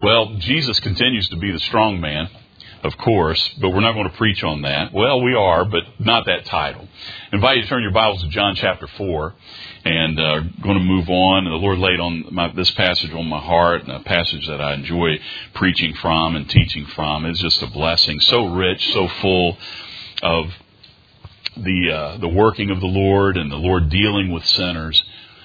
Well, Jesus continues to be the strong man, of course, but we're not going to preach on that. Well, we are, but not that title. I invite you to turn your Bibles to John chapter 4, and going to move on. And the Lord laid on this passage on my heart, and a passage that I enjoy preaching from and teaching from. It's just a blessing, so rich, so full of the working of the Lord and the Lord dealing with sinners,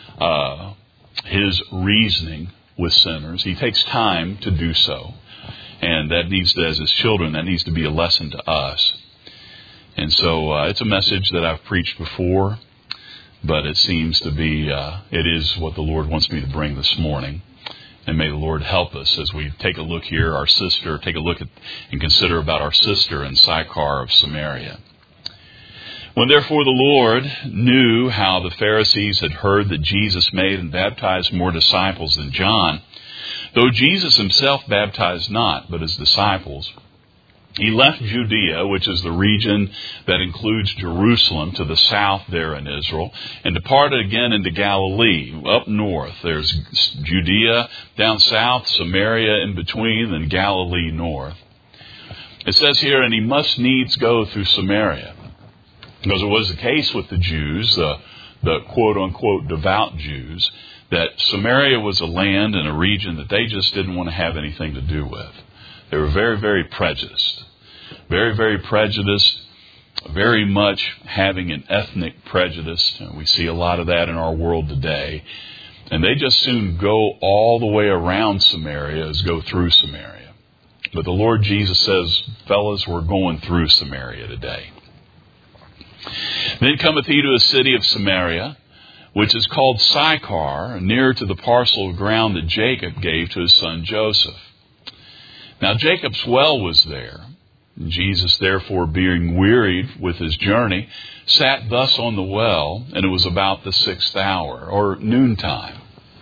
His reasoning with sinners. He takes time to do so. And that needs to, as His children, that needs to be a lesson to us. And so it's a message that I've preached before, but it seems to be, it is what the Lord wants me to bring this morning. And may the Lord help us as we take a look here, take a look at and consider about our sister in Sychar of Samaria. When therefore the Lord knew how the Pharisees had heard that Jesus made and baptized more disciples than John, though Jesus himself baptized not, but his disciples, he left Judea, which is the region that includes Jerusalem to the south there in Israel, and departed again into Galilee, up north. There's Judea down south, Samaria in between, and Galilee north. It says here, and he must needs go through Samaria. Because it was the case with the Jews, the quote-unquote devout Jews, that Samaria was a land and a region that they just didn't want to have anything to do with. They were very, very prejudiced. Very, very prejudiced, very much having an ethnic prejudice. And we see a lot of that in our world today. And they just soon go all the way around Samaria as go through Samaria. But the Lord Jesus says, fellas, we're going through Samaria today. Then cometh he to a city of Samaria, which is called Sychar, near to the parcel of ground that Jacob gave to his son Joseph. Now Jacob's well was there. Jesus, therefore, being wearied with his journey, sat thus on the well, and it was about the 6th hour, or noontime.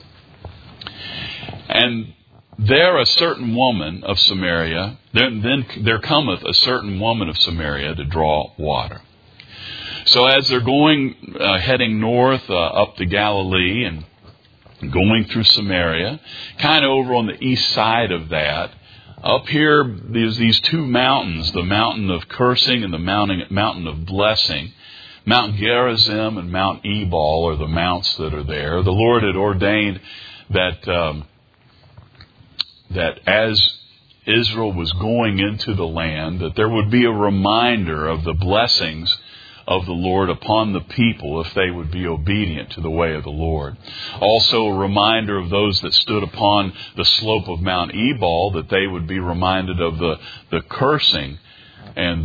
And there a certain woman of Samaria, then there cometh a certain woman of Samaria to draw water. So as they're heading north up to Galilee and going through Samaria, kind of over on the east side of that, up here there's these two mountains, the mountain of cursing and the mountain of blessing. Mount Gerizim and Mount Ebal are the mounts that are there. The Lord had ordained that as Israel was going into the land, that there would be a reminder of the blessings of the Lord upon the people if they would be obedient to the way of the Lord. Also a reminder of those that stood upon the slope of Mount Ebal, that they would be reminded of the cursing and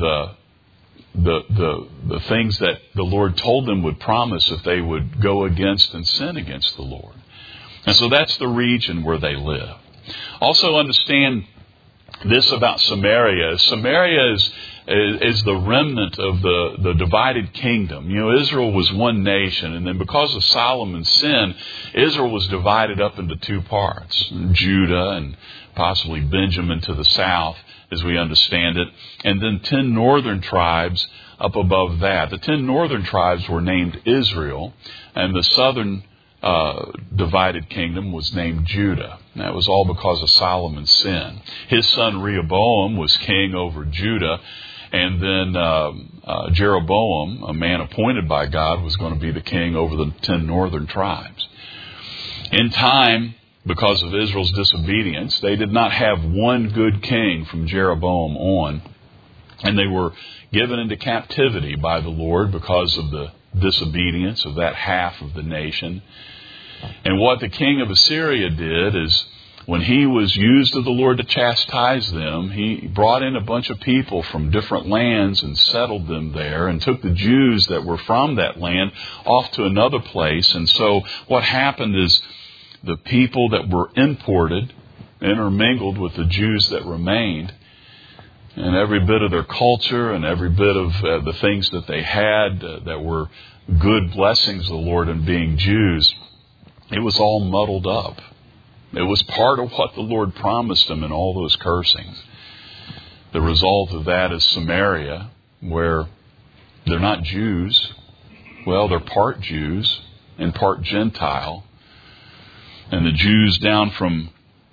the things that the Lord told them would promise if they would go against and sin against the Lord. And so that's the region where they live. Also understand this about Samaria. Samaria is the remnant of the divided kingdom. You know, Israel was one nation, and then because of Solomon's sin, Israel was divided up into two parts, Judah and possibly Benjamin to the south, as we understand it, and then 10 northern tribes up above that. The 10 northern tribes were named Israel, and the southern divided kingdom was named Judah. And that was all because of Solomon's sin. His son Rehoboam was king over Judah, and then Jeroboam, a man appointed by God, was going to be the king over the 10 northern tribes. In time, because of Israel's disobedience, they did not have one good king from Jeroboam on, and they were given into captivity by the Lord because of the disobedience of that half of the nation. And what the king of Assyria did is, when he was used of the Lord to chastise them, he brought in a bunch of people from different lands and settled them there, and took the Jews that were from that land off to another place. And so what happened is the people that were imported intermingled with the Jews that remained, and every bit of their culture and every bit of the things that they had that were good blessings of the Lord in being Jews, it was all muddled up. It was part of what the Lord promised them in all those cursings. The result of that is Samaria, where they're not Jews. Well, they're part Jews and part Gentile. And the Jews down from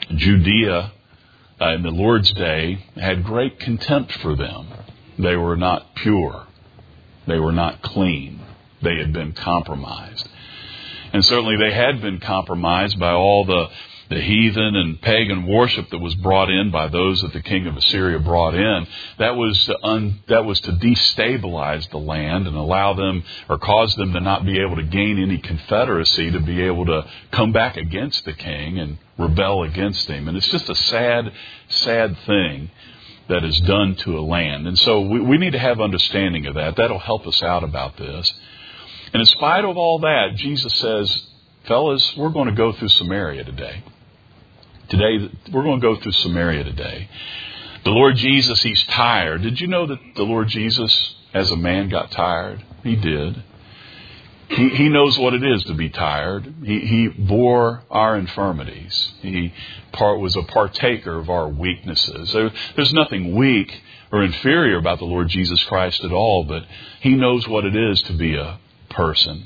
Judea in the Lord's day had great contempt for them. They were not pure. They were not clean. They had been compromised. And certainly they had been compromised by all the heathen and pagan worship that was brought in by those that the king of Assyria brought in. That was to destabilize the land and allow them or cause them to not be able to gain any confederacy, to be able to come back against the king and rebel against him. And it's just a sad, sad thing that is done to a land. And so we need to have understanding of that. That'll help us out about this. And in spite of all that, Jesus says, fellas, we're going to go through Samaria today. We're going to go through Samaria today. The Lord Jesus, He's tired. Did you know that the Lord Jesus, as a man, got tired? He did. He knows what it is to be tired. He bore our infirmities. He was a partaker of our weaknesses. There's nothing weak or inferior about the Lord Jesus Christ at all, but He knows what it is to be a person.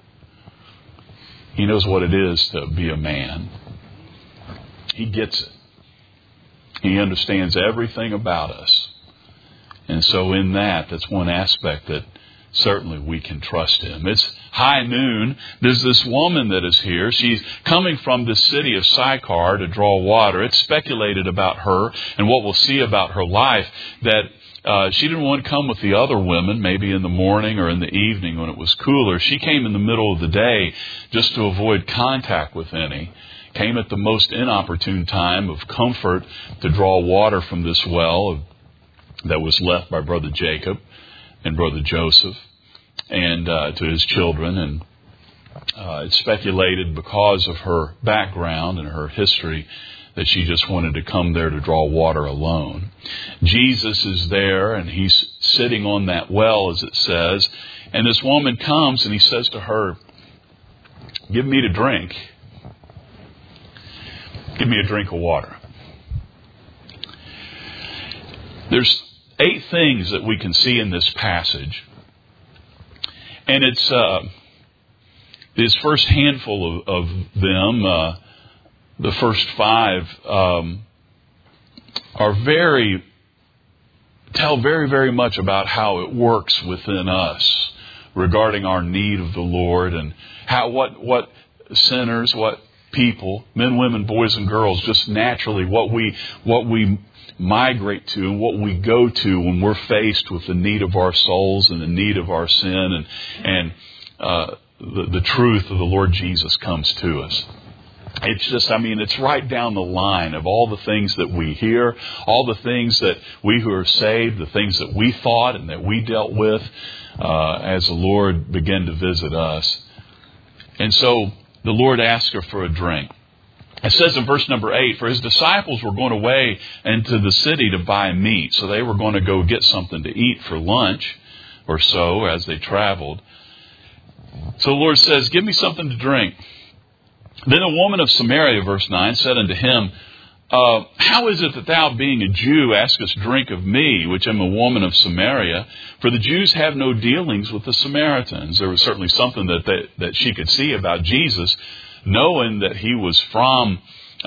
He knows what it is to be a man. He gets it. He understands everything about us. And so in that's one aspect that certainly we can trust Him. It's high noon. There's this woman that is here. She's coming from the city of Sychar to draw water. It's speculated about her and what we'll see about her life that she didn't want to come with the other women, maybe in the morning or in the evening when it was cooler. She came in the middle of the day just to avoid contact with any. Came at the most inopportune time of comfort to draw water from this well that was left by Brother Jacob and Brother Joseph and to his children. And it's speculated because of her background and her history that she just wanted to come there to draw water alone. Jesus is there, and He's sitting on that well, as it says. And this woman comes, and He says to her, "Give me to drink. Give me a drink of water." There's 8 things that we can see in this passage. And it's this first handful of them, the first 5, tell very, very much about how it works within us regarding our need of the Lord and what sinners, what people, men, women, boys, and girls, just naturally what we migrate to and what we go to when we're faced with the need of our souls and the need of our sin and the truth of the Lord Jesus comes to us. It's just, it's right down the line of all the things that we hear, all the things that we who are saved, the things that we thought and that we dealt with as the Lord began to visit us. And so the Lord asked her for a drink. It says in verse number 8, for His disciples were going away into the city to buy meat. So they were going to go get something to eat for lunch or so as they traveled. So the Lord says, "Give me something to drink." Then a woman of Samaria, verse 9, said unto Him, how is it that thou, being a Jew, askest drink of me, which am a woman of Samaria? For the Jews have no dealings with the Samaritans. There was certainly something that she could see about Jesus, knowing that He was from,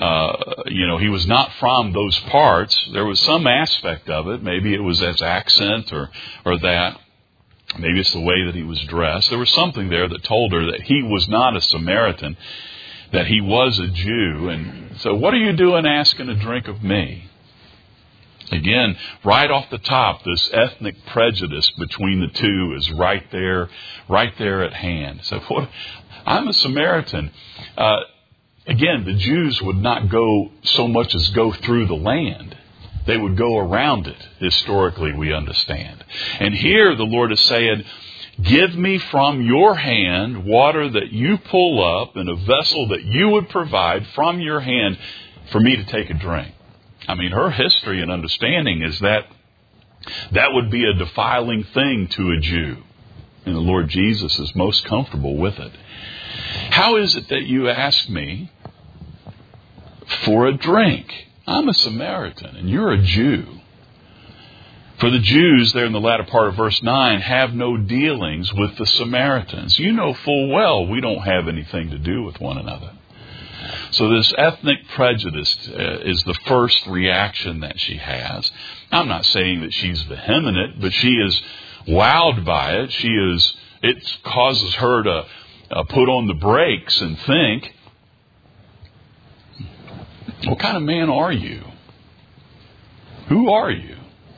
He was not from those parts. There was some aspect of it. Maybe it was His accent or that. Maybe it's the way that He was dressed. There was something there that told her that He was not a Samaritan, that He was a Jew. And so, what are you doing asking a drink of me? Again, right off the top, this ethnic prejudice between the two is right there at hand. So, I'm a Samaritan. Again, the Jews would not go so much as go through the land. They would go around it, historically, we understand. And here the Lord is saying, give me from your hand water that you pull up in a vessel that you would provide from your hand for me to take a drink. Her history and understanding is that would be a defiling thing to a Jew. And the Lord Jesus is most comfortable with it. How is it that you ask me for a drink? I'm a Samaritan and you're a Jew. For the Jews, there in the latter part of verse 9, have no dealings with the Samaritans. You know full well we don't have anything to do with one another. So this ethnic prejudice is the first reaction that she has. I'm not saying that she's vehement, but she is wowed by it. It causes her to put on the brakes and think, what kind of man are you? Who are you?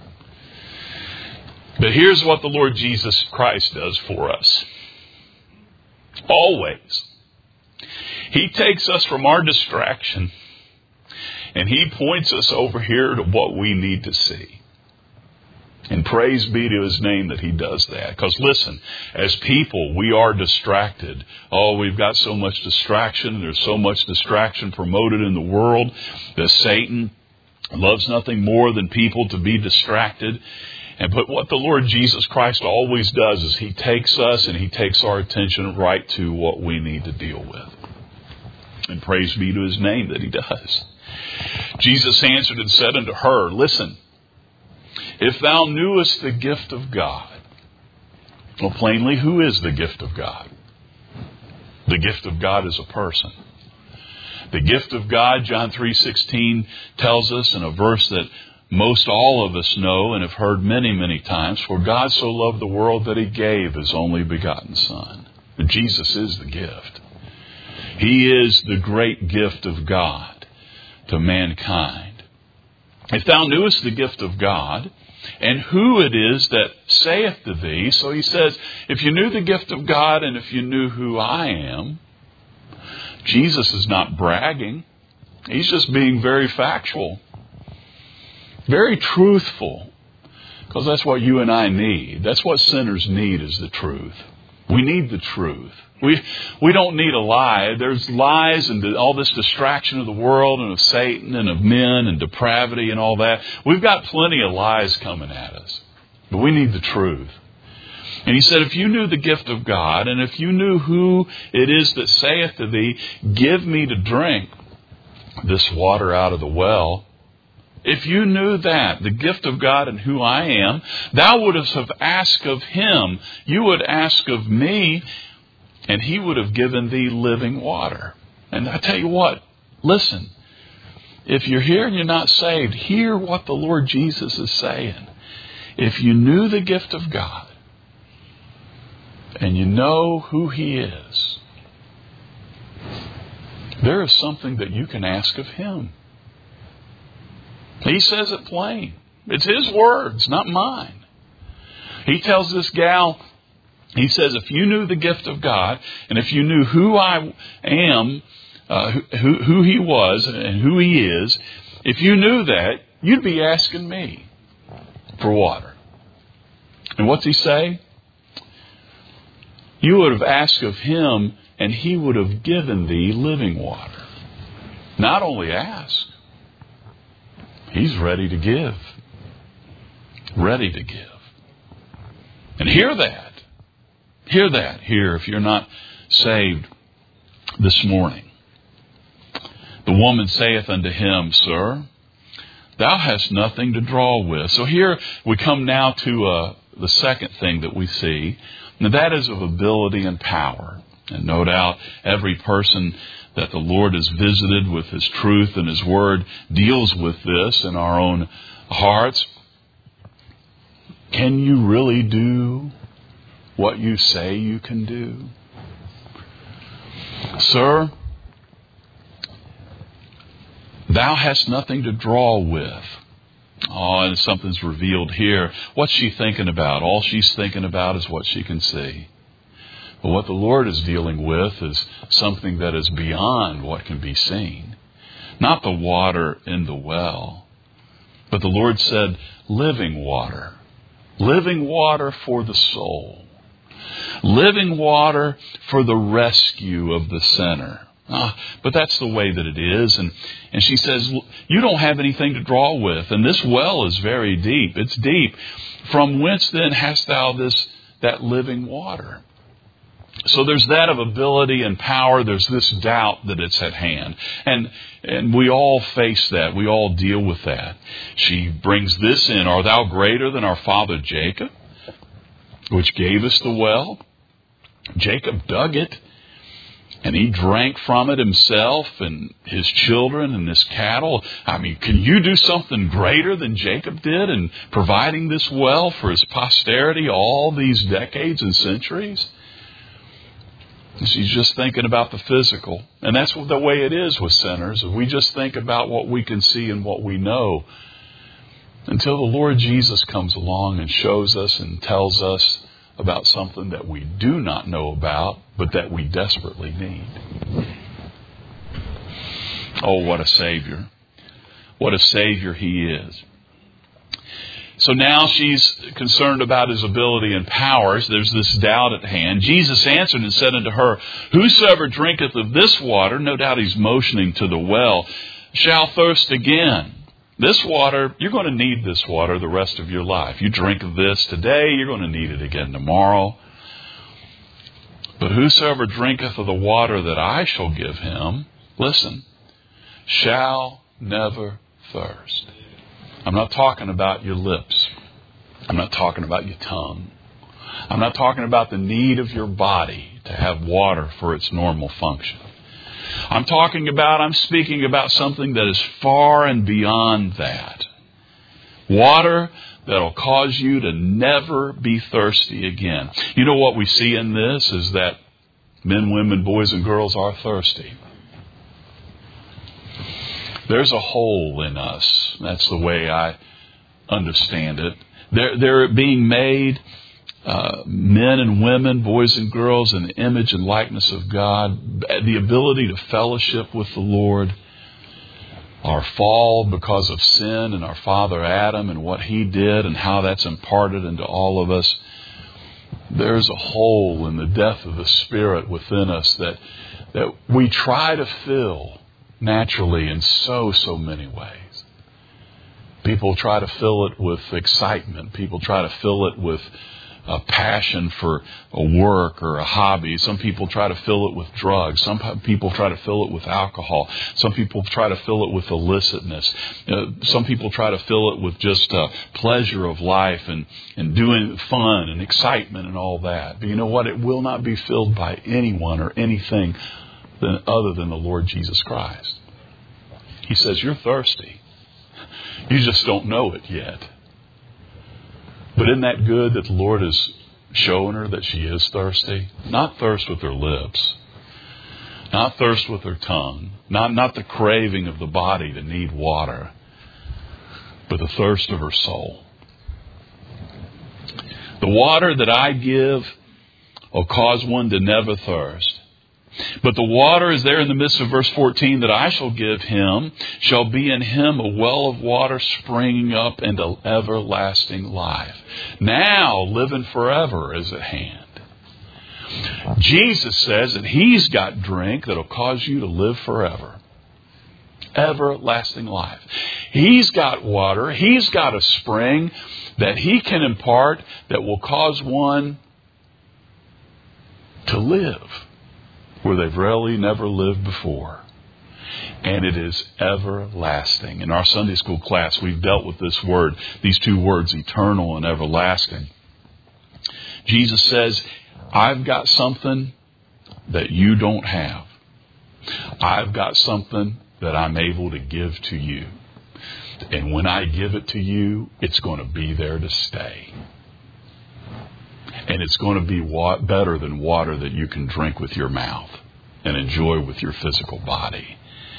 But here's what the Lord Jesus Christ does for us. Always. He takes us from our distraction and He points us over here to what we need to see. And praise be to His name that He does that. Because listen, as people, we are distracted. Oh, we've got so much distraction. There's so much distraction promoted in the world that Satan loves nothing more than people to be distracted. But what the Lord Jesus Christ always does is He takes us and He takes our attention right to what we need to deal with. And praise be to His name that He does. Jesus answered and said unto her, listen, if thou knewest the gift of God. Well, plainly, who is the gift of God? The gift of God is a person. The gift of God, John 3:16 tells us in a verse that most all of us know and have heard many, many times, for God so loved the world that He gave His only begotten Son. And Jesus is the gift. He is the great gift of God to mankind. If thou knewest the gift of God, and who it is that saith to thee, so He says, if you knew the gift of God and if you knew who I am, Jesus is not bragging. He's just being very factual, very truthful, because that's what you and I need. That's what sinners need, is the truth. We need the truth. We don't need a lie. There's lies and all this distraction of the world and of Satan and of men and depravity and all that. We've got plenty of lies coming at us. But we need the truth. And He said, if you knew the gift of God, and if you knew who it is that saith to thee, give me to drink this water out of the well, if you knew that, the gift of God and who I am, thou wouldst have asked of Him, you would ask of me, and He would have given thee living water. And I tell you what, listen, if you're here and you're not saved, hear what the Lord Jesus is saying. If you knew the gift of God, and you know who He is, there is something that you can ask of Him. He says it plain. It's His words, not mine. He tells this gal, He says, if you knew the gift of God, and if you knew who I am, who He was and who He is, if you knew that, you'd be asking me for water. And what's He say? You would have asked of Him, and He would have given thee living water. Not only ask, He's ready to give. Ready to give. And hear that. Hear that here if you're not saved this morning. The woman saith unto Him, Sir, thou hast nothing to draw with. So here we come now to the second thing that we see, and that is of ability and power. And no doubt every person that the Lord has visited with His truth and His Word deals with this in our own hearts. Can you really do what you say you can do? Sir, thou hast nothing to draw with. Oh, and something's revealed here. What's she thinking about? All she's thinking about is what she can see. But what the Lord is dealing with is something that is beyond what can be seen. Not the water in the well, but the Lord said, living water. Living water for the soul. Living water for the rescue of the sinner. But that's the way that it is. And she says, you don't have anything to draw with. And this well is very deep. It's deep. From whence then hast thou that living water? So there's that of ability and power. There's this doubt that it's at hand. And we all face that. We all deal with that. She brings this in. Art thou greater than our father Jacob, which gave us the well? Jacob dug it. And he drank from it himself and his children and his cattle. I mean, can you do something greater than Jacob did in providing this well for his posterity all these decades and centuries? She's just thinking about the physical. And that's the way it is with sinners. We just think about what we can see and what we know until the Lord Jesus comes along and shows us and tells us about something that we do not know about, but that we desperately need. Oh, what a Savior. What a Savior He is. So now she's concerned about His ability and powers. There's this doubt at hand. Jesus answered and said unto her, Whosoever drinketh of this water, no doubt He's motioning to the well, shall thirst again. This water, you're going to need this water the rest of your life. You drink of this today, you're going to need it again tomorrow. But whosoever drinketh of the water that I shall give him, listen, shall never thirst. I'm not talking about your lips. I'm not talking about your tongue. I'm not talking about the need of your body to have water for its normal function. I'm speaking about something that is far and beyond that. Water that'll cause you to never be thirsty again. You know what we see in this is that men, women, boys, and girls are thirsty. There's a hole in us. That's the way I understand it. They're being made men and women, boys and girls, in the image and likeness of God. The ability to fellowship with the Lord. Our fall because of sin and our father Adam and what he did and how that's imparted into all of us. There's a hole in the death of the Spirit within us that we try to fill naturally in so many ways. People try to fill it with excitement. People try to fill it with a passion for a work or a hobby. Some people try to fill it with drugs. Some people try to fill it with alcohol. Some people try to fill it with illicitness. Some people try to fill it with just pleasure of life and doing fun and excitement and all that. But you know what? It will not be filled by anyone or anything other than the Lord Jesus Christ. He says, you're thirsty. You just don't know it yet. But isn't that good that the Lord has shown her that she is thirsty? Not thirst with her lips. Not thirst with her tongue. Not the craving of the body to need water. But the thirst of her soul. The water that I give will cause one to never thirst. But the water is there in the midst of verse 14 that I shall give him, shall be in him a well of water springing up into everlasting life. Now, living forever is at hand. Jesus says that He's got drink that will cause you to live forever. Everlasting life. He's got water. He's got a spring that He can impart that will cause one to live where they've really never lived before. And it is everlasting. In our Sunday school class, we've dealt with this word, these two words, eternal and everlasting. Jesus says, I've got something that you don't have. I've got something that I'm able to give to you. And when I give it to you, it's going to be there to stay. And it's going to be better than water that you can drink with your mouth and enjoy with your physical body.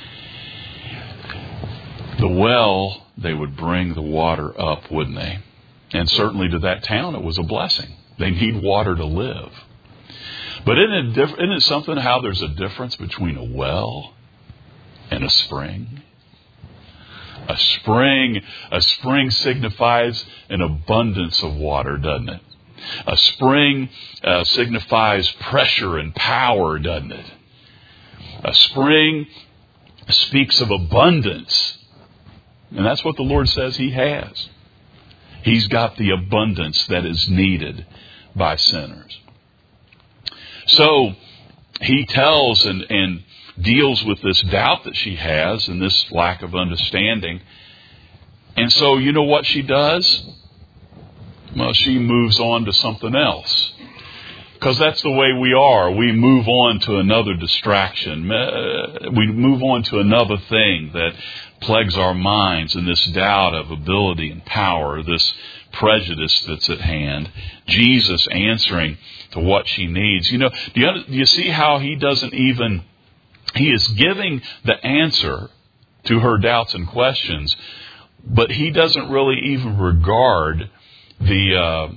The well, they would bring the water up, wouldn't they? And certainly to that town, it was a blessing. They need water to live. But isn't it something how there's a difference between a well and a spring? A spring signifies an abundance of water, doesn't it? A spring signifies pressure and power, doesn't it? A spring speaks of abundance. And that's what the Lord says He has. He's got the abundance that is needed by sinners. So He tells and deals with this doubt that she has and this lack of understanding. And so you know what she does? Well, she moves on to something else. Because that's the way we are. We move on to another distraction. We move on to another thing that plagues our minds, and this doubt of ability and power, this prejudice that's at hand. Jesus answering to what she needs. Do you see how he is giving the answer to her doubts and questions, but he doesn't really even regard the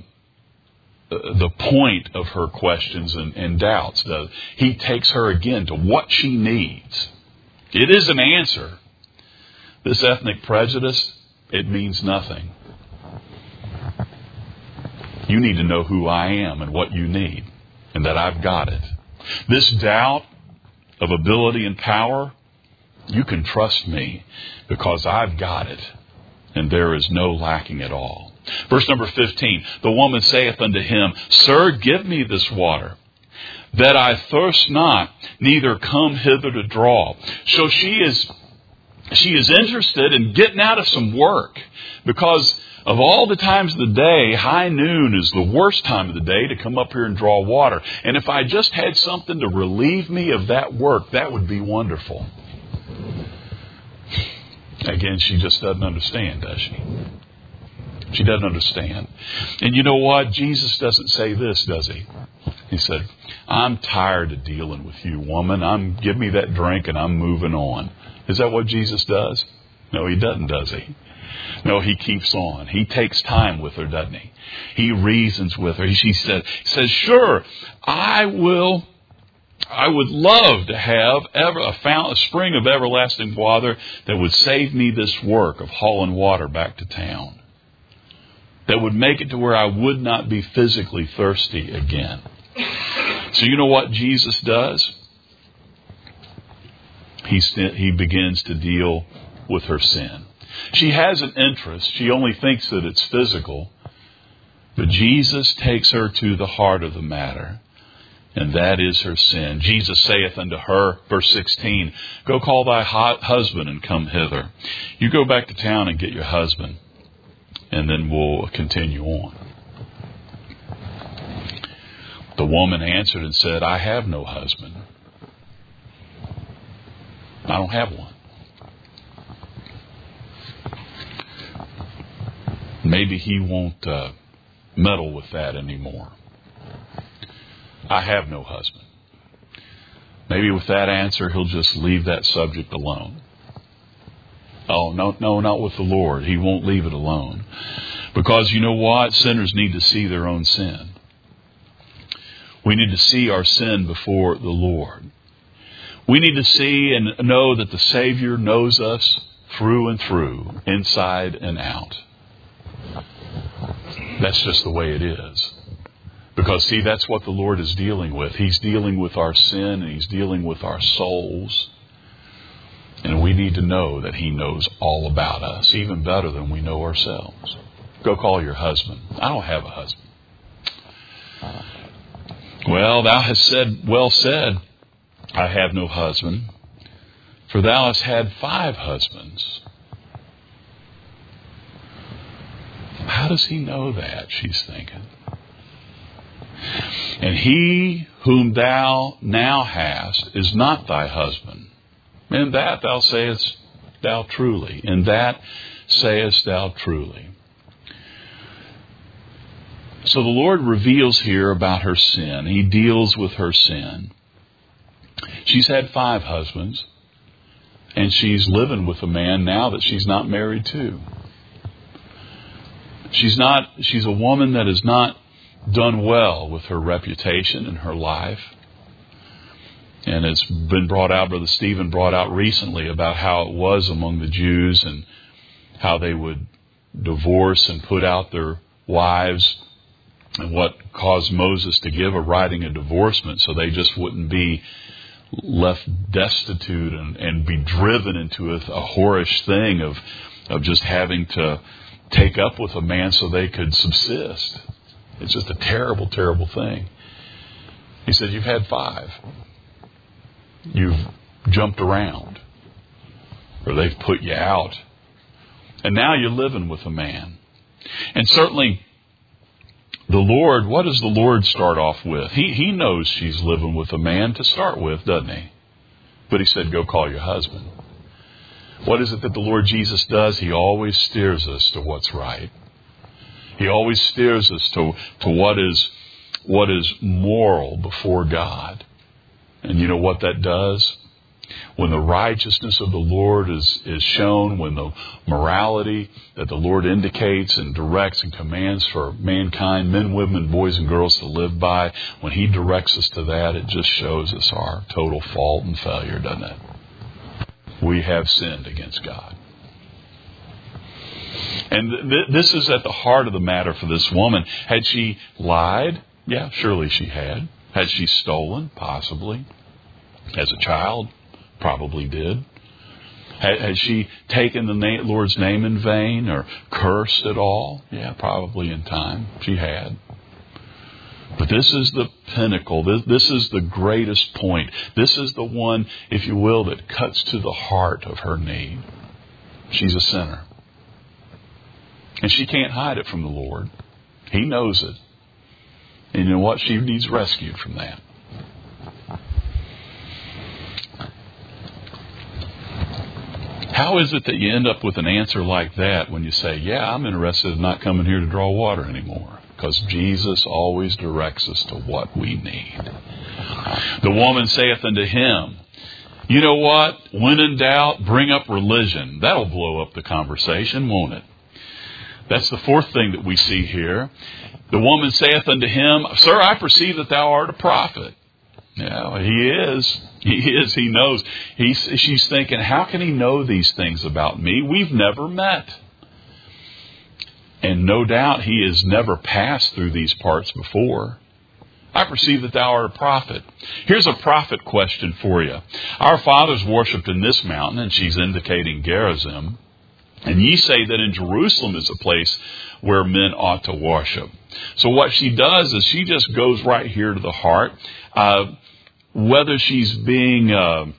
point of her questions and doubts. He takes her again to what she needs. It is an answer. This ethnic prejudice, it means nothing. You need to know who I am and what you need, and that I've got it. This doubt of ability and power, you can trust me because I've got it, and there is no lacking at all. Verse number 15, the woman saith unto him, Sir, give me this water, that I thirst not, neither come hither to draw. So she is interested in getting out of some work, because of all the times of the day, high noon is the worst time of the day to come up here and draw water. And if I just had something to relieve me of that work, that would be wonderful. Again, she just doesn't understand, does she? She doesn't understand. And you know what? Jesus doesn't say this, does he? He said, I'm tired of dealing with you, woman. Give me that drink and I'm moving on. Is that what Jesus does? No, he doesn't, does he? No, he keeps on. He takes time with her, doesn't he? He reasons with her. She says, sure, I would love to have a spring of everlasting water that would save me this work of hauling water back to town. That would make it to where I would not be physically thirsty again. So you know what Jesus does? He begins to deal with her sin. She has an interest. She only thinks that it's physical. But Jesus takes her to the heart of the matter. And that is her sin. Jesus saith unto her, verse 16, Go call thy husband and come hither. You go back to town and get your husband. And then we'll continue on. The woman answered and said, I have no husband. I don't have one. Maybe he won't meddle with that anymore. I have no husband. Maybe with that answer, he'll just leave that subject alone. Oh, no, not with the Lord. He won't leave it alone. Because you know what? Sinners need to see their own sin. We need to see our sin before the Lord. We need to see and know that the Savior knows us through and through, inside and out. That's just the way it is. Because, see, that's what the Lord is dealing with. He's dealing with our sin and He's dealing with our souls. And we need to know that He knows all about us, even better than we know ourselves. Go call your husband. I don't have a husband. Well, thou hast said, well said, I have no husband, for thou hast had 5 husbands. How does he know that? She's thinking. And he whom thou now hast is not thy husband. In that thou sayest thou truly. In that sayest thou truly. So the Lord reveals here about her sin. He deals with her sin. She's had 5 husbands, and she's living with a man now that she's not married to. She's a woman that has not done well with her reputation and her life. And it's been brought out, Brother Stephen brought out recently about how it was among the Jews and how they would divorce and put out their wives, and what caused Moses to give a writing of divorcement so they just wouldn't be left destitute and be driven into a whorish thing of just having to take up with a man so they could subsist. It's just a terrible, terrible thing. He said, you've had 5. You've jumped around. Or they've put you out. And now you're living with a man. And certainly The Lord, what does the Lord start off with? He knows she's living with a man to start with, doesn't he? But he said, go call your husband. What is it that the Lord Jesus does? He always steers us to what's right. He always steers us to what is moral before God. And you know what that does? When the righteousness of the Lord is shown, when the morality that the Lord indicates and directs and commands for mankind, men, women, boys and girls to live by, when He directs us to that, it just shows us our total fault and failure, doesn't it? We have sinned against God. And this is at the heart of the matter for this woman. Had she lied? Yeah, surely she had. Had she stolen? Possibly. As a child? Probably did. Had she taken the Lord's name in vain or cursed at all? Yeah, probably in time. She had. But this is the pinnacle. This is the greatest point. This is the one, if you will, that cuts to the heart of her need. She's a sinner. And she can't hide it from the Lord. He knows it. And you know what? She needs rescued from that. How is it that you end up with an answer like that when you say, yeah, I'm interested in not coming here to draw water anymore? Because Jesus always directs us to what we need. The woman saith unto him, you know what? When in doubt, bring up religion. That'll blow up the conversation, won't it? That's the fourth thing that we see here. The woman saith unto him, Sir, I perceive that thou art a prophet. Yeah, he is. He knows. She's thinking, how can he know these things about me? We've never met. And no doubt he has never passed through these parts before. I perceive that thou art a prophet. Here's a prophet question for you. Our fathers worshipped in this mountain, and she's indicating Gerizim. And ye say that in Jerusalem is a place where men ought to worship. So what she does is she just goes right here to the heart. Whether she's being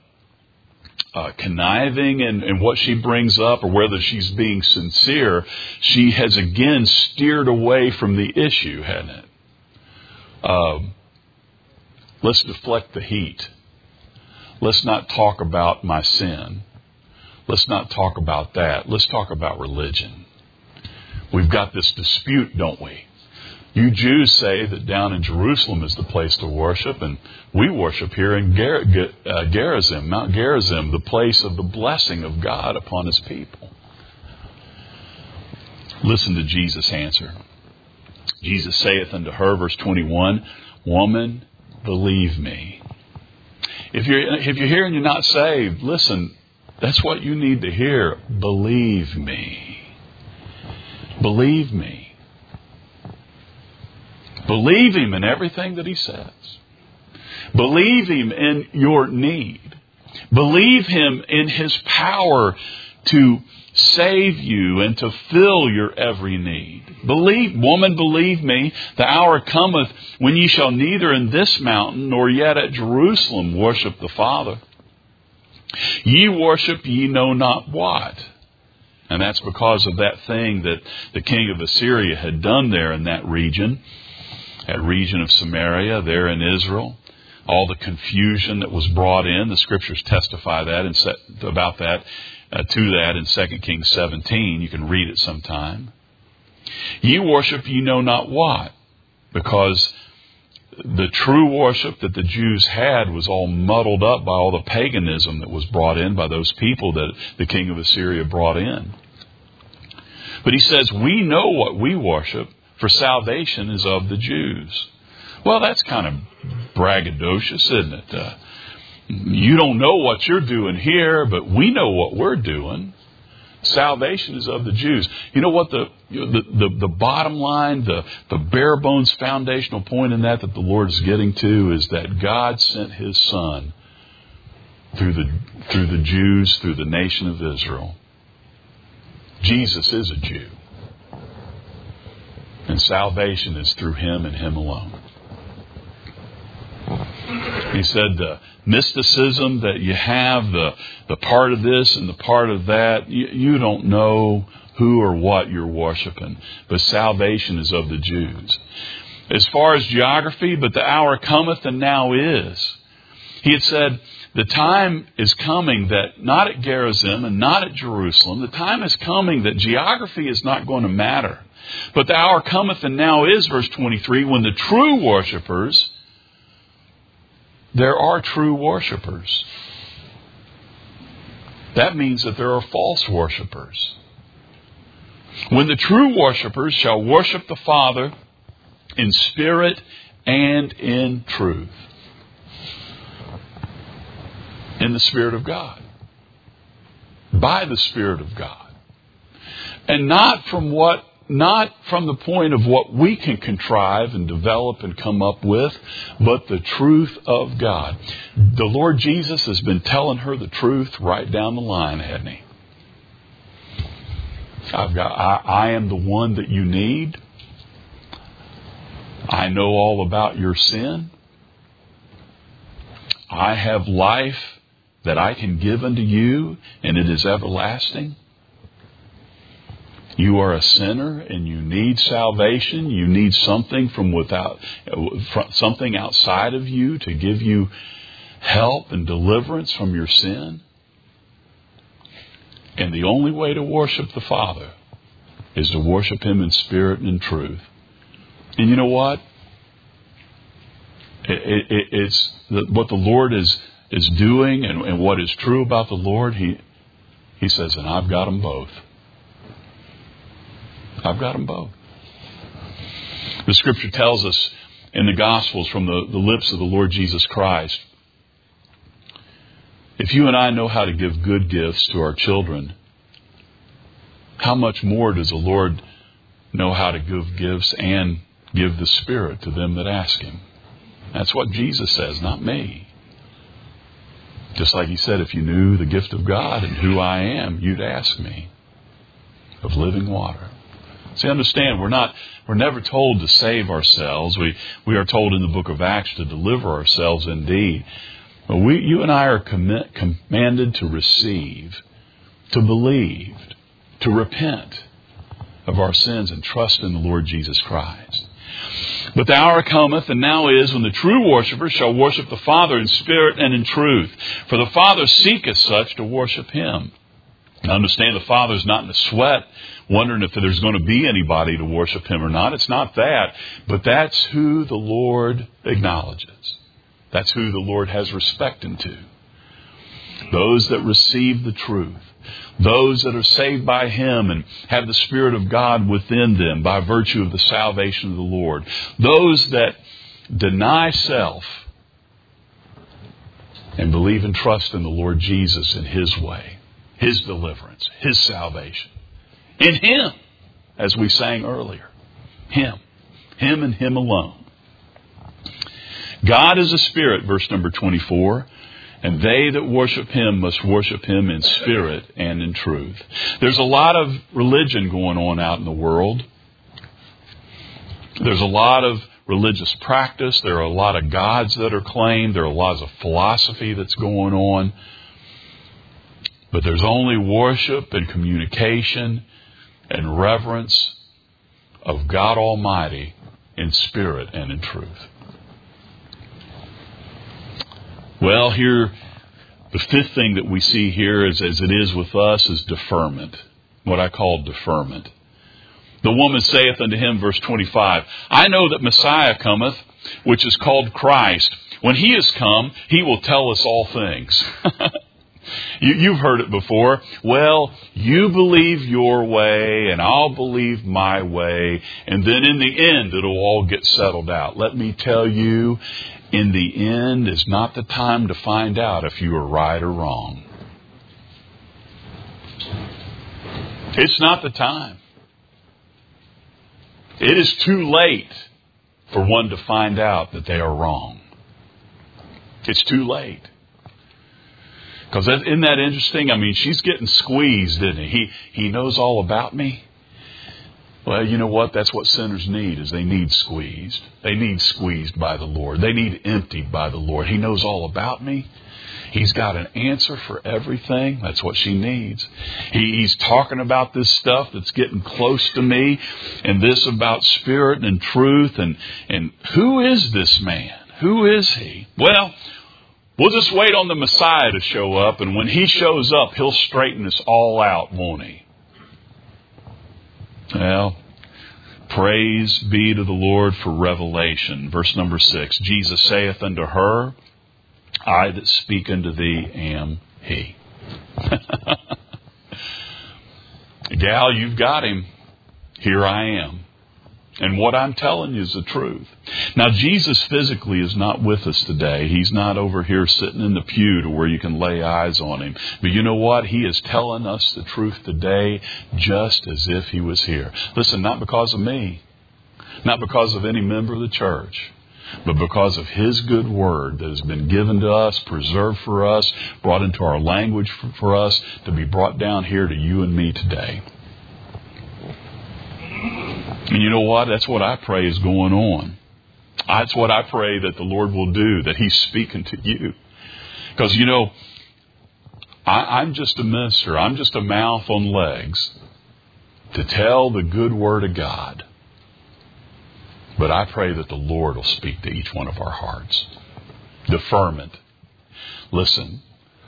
conniving in what she brings up or whether she's being sincere, she has again steered away from the issue, hasn't it? Let's deflect the heat. Let's not talk about my sin. Let's not talk about that. Let's talk about religion. We've got this dispute, don't we? You Jews say that down in Jerusalem is the place to worship, and we worship here in Gerizim, Mount Gerizim, the place of the blessing of God upon His people. Listen to Jesus' answer. Jesus saith unto her, verse 21, Woman, believe me. If you're here and you're not saved, listen, that's what you need to hear. Believe me. Believe me. Believe Him in everything that He says. Believe Him in your need. Believe Him in His power to save you and to fill your every need. Woman, believe me, the hour cometh when ye shall neither in this mountain nor yet at Jerusalem worship the Father. Ye worship ye know not what. And that's because of that thing that the king of Assyria had done there in that region of Samaria, there in Israel. All the confusion that was brought in. The Scriptures testify that about that, to that in 2 Kings 17. You can read it sometime. Ye worship ye know not what, because the true worship that the Jews had was all muddled up by all the paganism that was brought in by those people that the king of Assyria brought in. But he says, we know what we worship, for salvation is of the Jews. Well, that's kind of braggadocious, isn't it? You don't know what you're doing here, but we know what we're doing. Salvation is of the Jews. You know what the bottom line, the bare bones foundational point in that the Lord is getting to is that God sent His Son through the Jews, through the nation of Israel. Jesus is a Jew. And salvation is through Him and Him alone. He said the mysticism that you have, the part of this and the part of that, you don't know who or what you're worshiping. But salvation is of the Jews. As far as geography, but the hour cometh and now is. He had said, the time is coming that not at Gerizim and not at Jerusalem. The time is coming that geography is not going to matter. But the hour cometh and now is, verse 23, when the true worshipers, there are true worshipers. That means that there are false worshipers. When the true worshipers shall worship the Father in spirit and in truth. In the Spirit of God. By the Spirit of God. And not from the point of what we can contrive and develop and come up with, but the truth of God. The Lord Jesus has been telling her the truth right down the line, hasn't he? I am the one that you need. I know all about your sin. I have life that I can give unto you, and it is everlasting. You are a sinner, and you need salvation. You need something something outside of you to give you help and deliverance from your sin. And the only way to worship the Father is to worship Him in spirit and in truth. And you know what? It's what the Lord is doing and what is true about the Lord. He says, and I've got them both. I've got them both. The Scripture tells us in the Gospels from the lips of the Lord Jesus Christ, if you and I know how to give good gifts to our children, how much more does the Lord know how to give gifts and give the Spirit to them that ask Him? That's what Jesus says, not me. Just like He said, if you knew the gift of God and who I am, you'd ask me of living water. See, understand, we're never told to save ourselves. We are told in the book of Acts to deliver ourselves indeed. But you and I are commanded to receive, to believe, to repent of our sins and trust in the Lord Jesus Christ. But the hour cometh, and now is, when the true worshipers shall worship the Father in spirit and in truth. For the Father seeketh such to worship Him. Now understand, the Father's not in a sweat, wondering if there's going to be anybody to worship Him or not. It's not that. But that's who the Lord acknowledges. That's who the Lord has respect unto. Those that receive the truth. Those that are saved by Him and have the Spirit of God within them by virtue of the salvation of the Lord. Those that deny self and believe and trust in the Lord Jesus and His way, His deliverance, His salvation. In Him, as we sang earlier. Him. Him and Him alone. God is a spirit, verse number 24. And they that worship Him must worship Him in spirit and in truth. There's a lot of religion going on out in the world. There's a lot of religious practice. There are a lot of gods that are claimed. There are lots of philosophy that's going on. But there's only worship and communication and reverence of God Almighty in spirit and in truth. Well, here, the fifth thing that we see here, is, as it is with us, is deferment. What I call deferment. The woman saith unto him, verse 25, I know that Messiah cometh, which is called Christ. When He is come, He will tell us all things. You've heard it before. Well, you believe your way, and I'll believe my way, and then in the end, it'll all get settled out. Let me tell you, in the end is not the time to find out if you are right or wrong. It's not the time. It is too late for one to find out that they are wrong. It's too late. Because isn't that interesting? I mean, she's getting squeezed, isn't he? He knows all about me. Well, you know what? That's what sinners need, is they need squeezed. They need squeezed by the Lord. They need emptied by the Lord. He knows all about me. He's got an answer for everything. That's what she needs. He's talking about this stuff that's getting close to me, and this about spirit and truth. And who is this man? Who is he? Well, we'll just wait on the Messiah to show up, and when he shows up, he'll straighten us all out, won't he? Well, praise be to the Lord for revelation. Verse number 6, Jesus saith unto her, I that speak unto thee am he. Gal, you've got him. Here I am. And what I'm telling you is the truth. Now, Jesus physically is not with us today. He's not over here sitting in the pew to where you can lay eyes on him. But you know what? He is telling us the truth today just as if he was here. Listen, not because of me, not because of any member of the church, but because of his good word that has been given to us, preserved for us, brought into our language for us, to be brought down here to you and me today. And you know what? That's what I pray is going on. That's what I pray that the Lord will do, that he's speaking to you. Because, you know, I'm just a minister. I'm just a mouth on legs to tell the good word of God. But I pray that the Lord will speak to each one of our hearts. Deferment. Listen.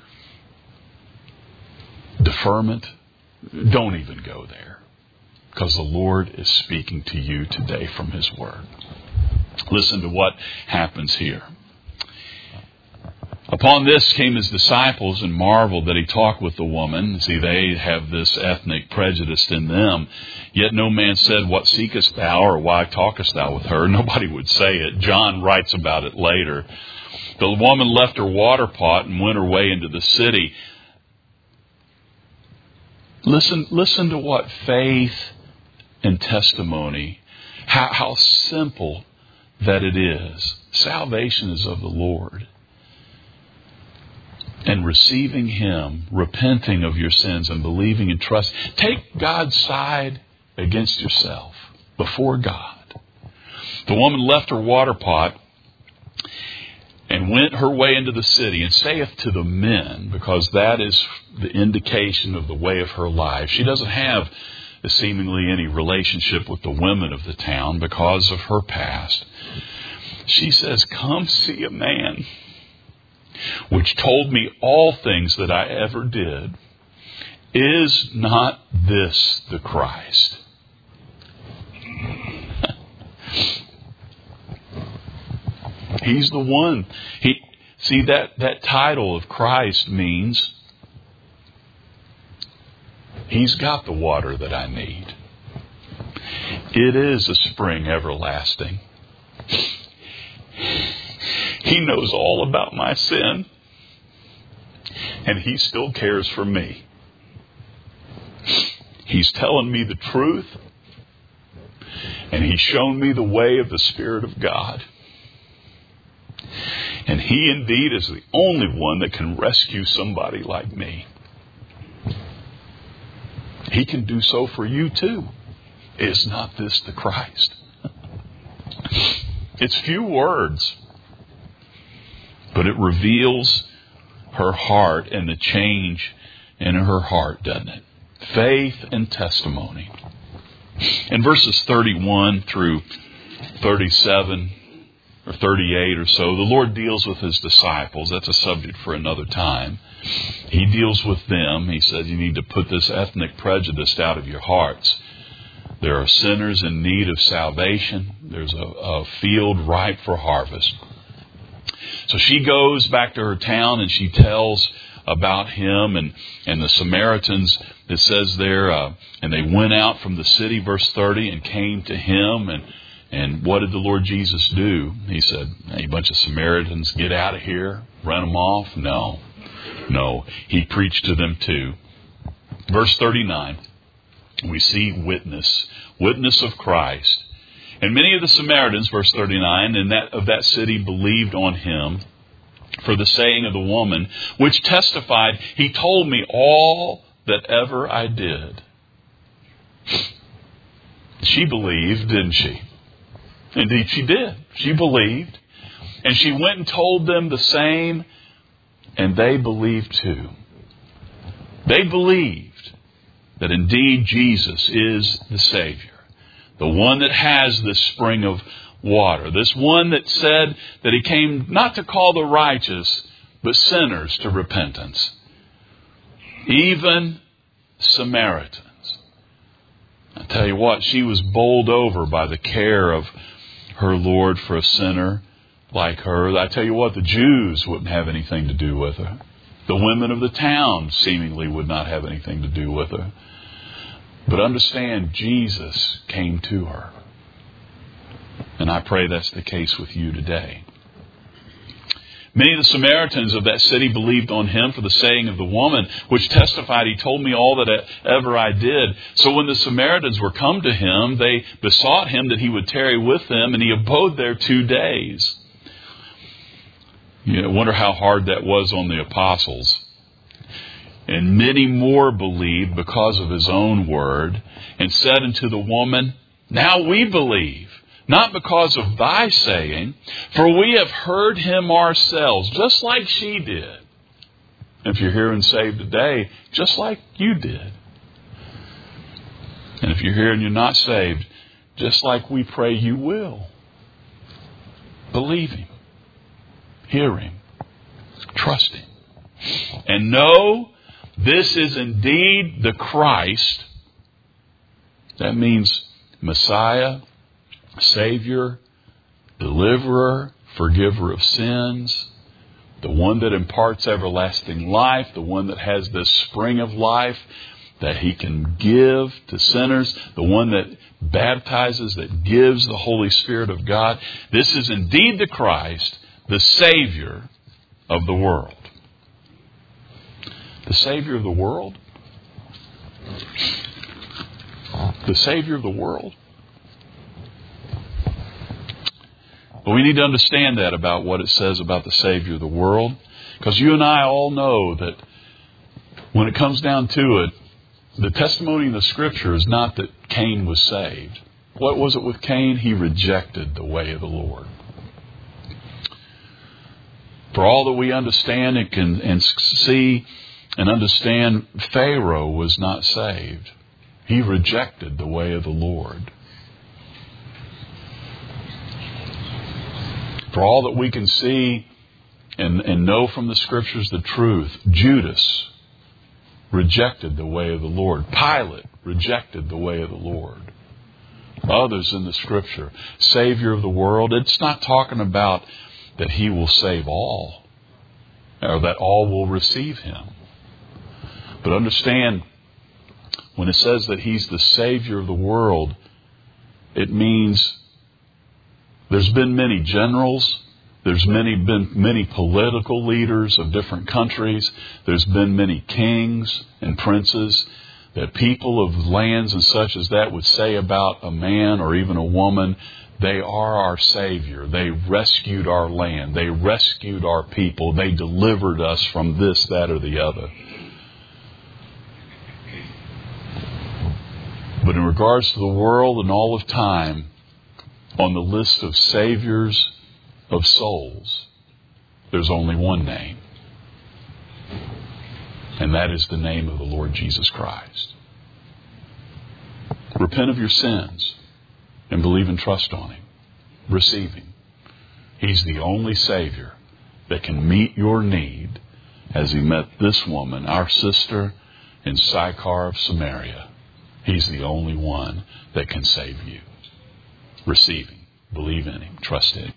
Deferment. Don't even go there. Because the Lord is speaking to you today from his word. Listen to what happens here. Upon this came his disciples and marveled that he talked with the woman. See, they have this ethnic prejudice in them. Yet no man said, What seekest thou, or why talkest thou with her? Nobody would say it. John writes about it later. The woman left her water pot and went her way into the city. Listen to what faith and testimony, how simple that it is. Salvation is of the Lord. And receiving him, repenting of your sins and believing and trust. Take God's side against yourself before God. The woman left her water pot and went her way into the city, and saith to the men, because that is the indication of the way of her life. She doesn't have seemingly any relationship with the women of the town because of her past. She says, Come see a man which told me all things that I ever did. Is not this the Christ? He's the one. See, that title of Christ means he's got the water that I need. It is a spring everlasting. He knows all about my sin, and he still cares for me. He's telling me the truth, and he's shown me the way of the Spirit of God. And he indeed is the only one that can rescue somebody like me. He can do so for you too. Is not this the Christ? It's few words, but it reveals her heart and the change in her heart, doesn't it? Faith and testimony. In verses 31 through 37 or 38 or so, the Lord deals with his disciples. That's a subject for another time. He deals with them. He says you need to put this ethnic prejudice out of your hearts. There are sinners in need of salvation. There's a field ripe for harvest. So she goes back to her town and she tells about him and the Samaritans. It says there, and they went out from the city, verse 30, and came to him. And what did the Lord Jesus do? He said, hey, a bunch of Samaritans, get out of here, run them off. No, he preached to them too. Verse 39, we see witness of Christ. And many of the Samaritans, verse 39, of that city believed on him for the saying of the woman, which testified, he told me all that ever I did. She believed, didn't she? Indeed, she did. She believed. And she went and told them the same, and they believed too. They believed that indeed Jesus is the Savior, the one that has this spring of water, this one that said that He came not to call the righteous, but sinners to repentance. Even Samaritans. I tell you what, she was bowled over by the care of her Lord for a sinner like her. I tell you what, the Jews wouldn't have anything to do with her. The women of the town seemingly would not have anything to do with her. But understand, Jesus came to her. And I pray that's the case with you today. Many of the Samaritans of that city believed on Him for the saying of the woman, which testified, He told me all that ever I did. So when the Samaritans were come to Him, they besought Him that He would tarry with them, and He abode there 2 days. You wonder how hard that was on the apostles. And many more believed because of His own word, and said unto the woman, Now we believe, not because of thy saying, for we have heard Him ourselves, just like she did. If you're here and saved today, just like you did. And if you're here and you're not saved, just like we pray you will. Believe Him. Hear Him. Trust Him. And know this is indeed the Christ. That means Messiah, Savior, Deliverer, Forgiver of sins, the one that imparts everlasting life, the one that has this spring of life that He can give to sinners, the one that baptizes, that gives the Holy Spirit of God. This is indeed the Christ, the Savior of the world. The Savior of the world? The Savior of the world? But we need to understand that about what it says about the Savior of the world. Because you and I all know that when it comes down to it, the testimony in the Scripture is not that Cain was saved. What was it with Cain? He rejected the way of the Lord. For all that we understand and can see and understand, Pharaoh was not saved. He rejected the way of the Lord. For all that we can see and know from the Scriptures the truth, Judas rejected the way of the Lord. Pilate rejected the way of the Lord. Others in the Scripture, Savior of the world, it's not talking about that He will save all, or that all will receive Him. But understand, when it says that He's the Savior of the world, it means there's been many generals, there's been many political leaders of different countries, there's been many kings and princes that people of lands and such as that would say about a man or even a woman, they are our Savior. They rescued our land. They rescued our people. They delivered us from this, that, or the other. But in regards to the world and all of time, on the list of saviors of souls, there's only one name. And that is the name of the Lord Jesus Christ. Repent of your sins and believe and trust on Him. Receive Him. He's the only Savior that can meet your need as He met this woman, our sister in Sychar of Samaria. He's the only one that can save you. Receive Him. Believe in Him. Trust in Him.